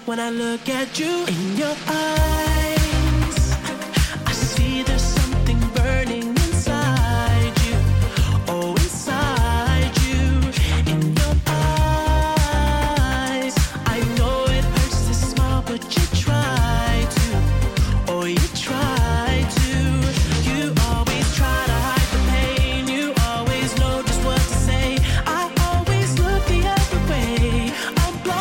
when I look at you in your eyes.